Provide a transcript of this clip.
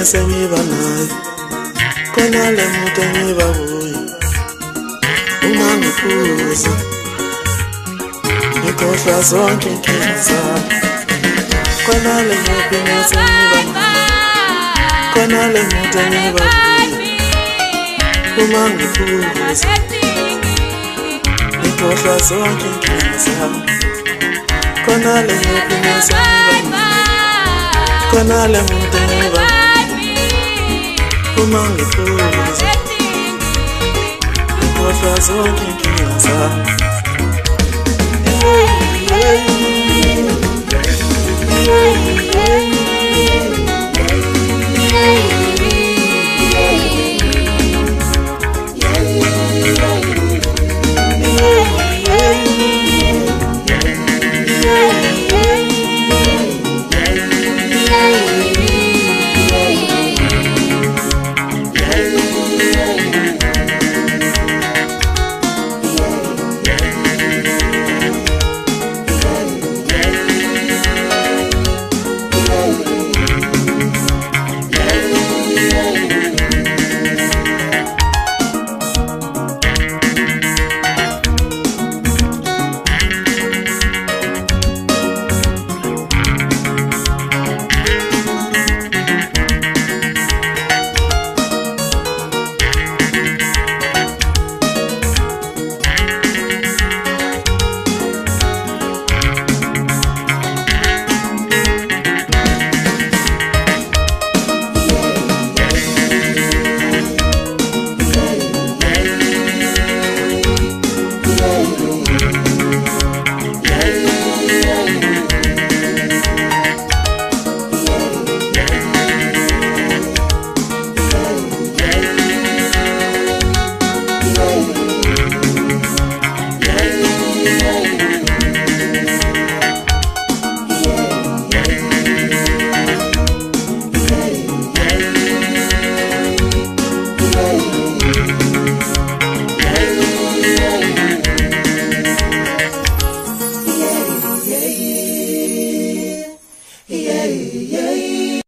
sengiba nayo khona le muntu engiba kuyo uma ngiphuza ngikhohlwa zonke inkinga zami khona le muntu sengiba nayo khona le muntu engiba kuyo uma ngiphuza ngikhohlwa zonke inkinga zami khona le muntu sengiba nayo khona le muntu engiba uma ngiphuza ngikhohlwa zonke inkinga zami yeah.